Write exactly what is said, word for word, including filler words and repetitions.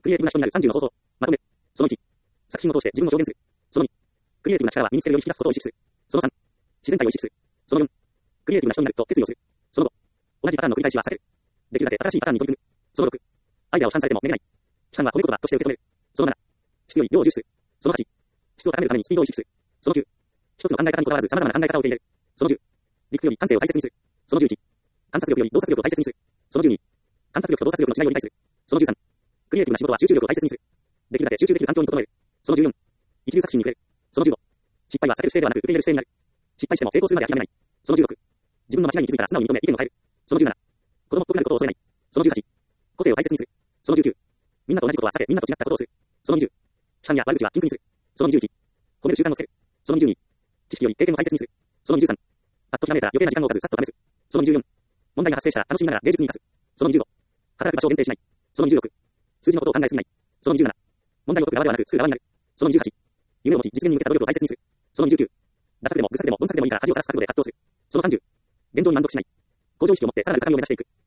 クリエイティブな人になるさんじゅうの方法。まとめ。そのいち。作品を通して自分を表現する。そのに。クリエイティブな力は身につけるより引き出すことを意識する。そのさん。自然体を意識する。そのよん。クリエイティブな人になると決意をする。そのご。同じパターンの繰り返しは避ける。できるだけ新しいパターンに取り組む。そのろく。アイデアを批判されてもめげない。批判は褒め言葉として受け止める。そのなな。質より量を重視する。そのはち。質を高めるためにスピードを意識する。そのきゅう。一つの考え方にこだわらず様々な考え方を受け入れる。そのじゅう。理屈より感性を大切にする。そのじゅういち。観察力より洞察力を大切にする。そのじゅうに。観察力と洞察力の違いを理解する。そのじゅうさん。クリエイティブな仕事は集中力を大切にする。できるだけ集中できる環境に整える。そのじゅうよん。一流作品に触れる。そのじゅうご。失敗は避ける姿勢ではなく受け入れる姿勢になる。失敗しても成功するまで諦めない。そのじゅうろく。自分の間違いに気づいたら素直に認め意見を変える。そのじゅうなな。子供っぽくなることを恐れない。そのじゅうはち。個性を大切にする。そのじゅうきゅう。みんなと同じことは避けみんなと違ったことをする。そのにじゅう。批判や悪口は禁句にする。そのにじゅういち。褒める習慣をつける。そのにじゅうに。知識より経験を大切にする。そのにじゅうさん。パッとひらめいたら余計な時間を置かずさっと試す。そのにじゅうよん。問題が発生したら楽しみながら芸術に生かす。そのにじゅうご。働く場所を限定しない。そのにじゅうろく。数字のことを考えすぎない。そのにじゅうなな。問題を解く側ではなく作る側になる。そのにじゅうはち。夢を持ち実現に向けた努力を大切にする。そのにじゅうきゅう。ダサくでも愚策でも凡策でもいいから恥をさらす覚悟で葛藤する。そのさんじゅう。現状に満足しない。向上意識を持ってさらなる高みを目指していく。